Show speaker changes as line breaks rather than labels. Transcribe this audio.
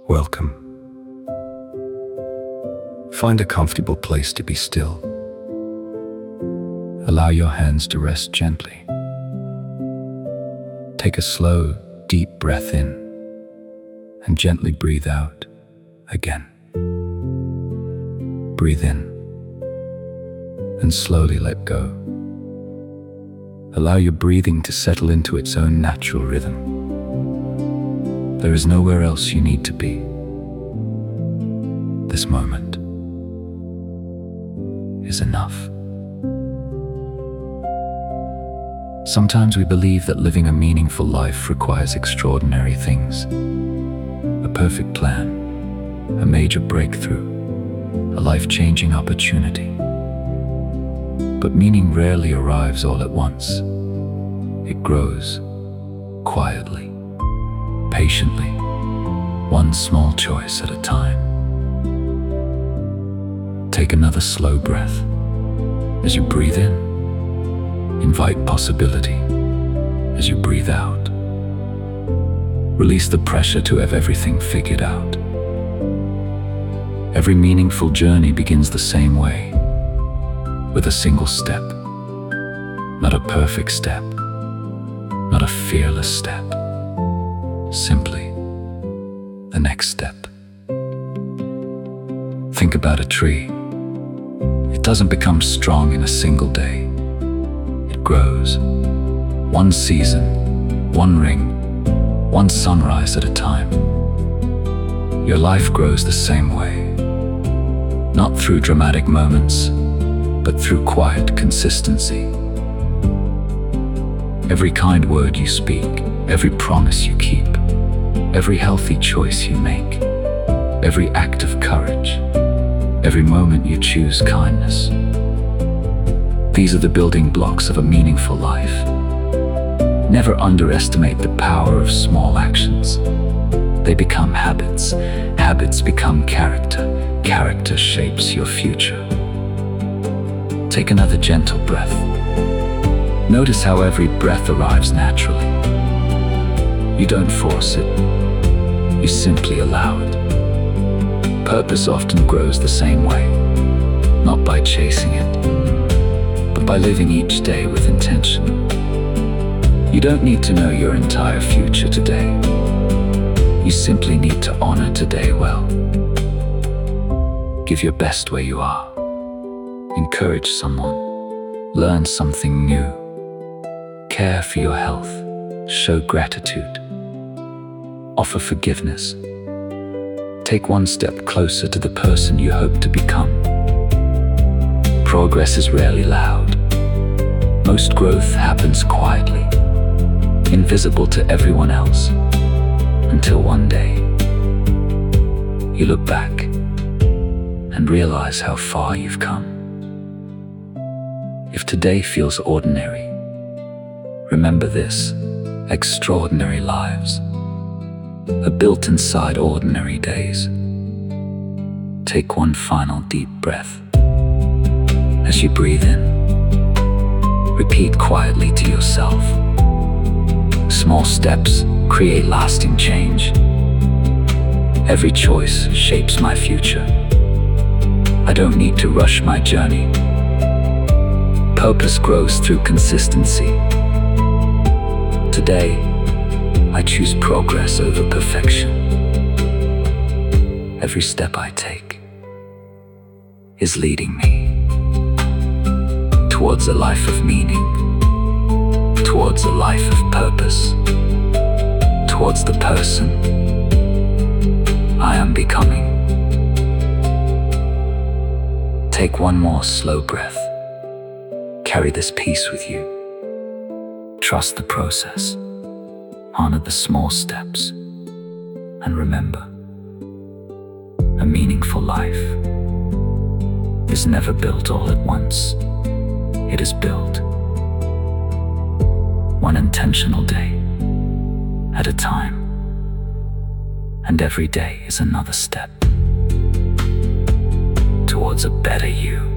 Welcome. Find a comfortable place to be still. Allow your hands to rest gently. Take a slow, deep breath in and gently breathe out again. Breathe in and slowly let go. Allow your breathing to settle into its own natural rhythm. There is nowhere else you need to be. This moment is enough. Sometimes we believe that living a meaningful life requires extraordinary things. A perfect plan, a major breakthrough, a life-changing opportunity. But meaning rarely arrives all at once. It grows quietly, patiently, one small choice at a time. Take another slow breath. As you breathe in, invite possibility. As you breathe out, release the pressure to have everything figured out. Every meaningful journey begins the same way, with a single step. Not a perfect step, not a fearless step. Simply the next step. Think about a tree. It doesn't become strong in a single day. It grows, one season, one ring, one sunrise at a time. Your life grows the same way, not through dramatic moments, but through quiet consistency. Every kind word you speak, every promise you keep, every healthy choice you make, every act of courage, every moment you choose kindness. These are the building blocks of a meaningful life. Never underestimate the power of small actions. They become habits. Habits become character. Character shapes your future. Take another gentle breath. Notice how every breath arrives naturally. You don't force it. You simply allow it. Purpose often grows the same way, not by chasing it, but by living each day with intention. You don't need to know your entire future today. You simply need to honor today well. Give your best where you are. Encourage someone. Learn something new. Care for your health. Show gratitude. Offer forgiveness. Take one step closer to the person you hope to become. Progress is rarely loud. Most growth happens quietly, invisible to everyone else, until one day you look back and realize how far you've come. If today feels ordinary, remember this: extraordinary lives are built inside ordinary days. Take one final deep breath. As you breathe in, repeat quietly to yourself: small steps create lasting change. Every choice shapes my future. I don't need to rush my journey. Purpose grows through consistency. Today, I choose progress over perfection. Every step I take is leading me towards a life of meaning, towards a life of purpose, towards the person I am becoming. Take one more slow breath. Carry this peace with you. Trust the process. Honor the small steps. And remember, a meaningful life is never built all at once. It is built one intentional day at a time. And every day is another step towards a better you.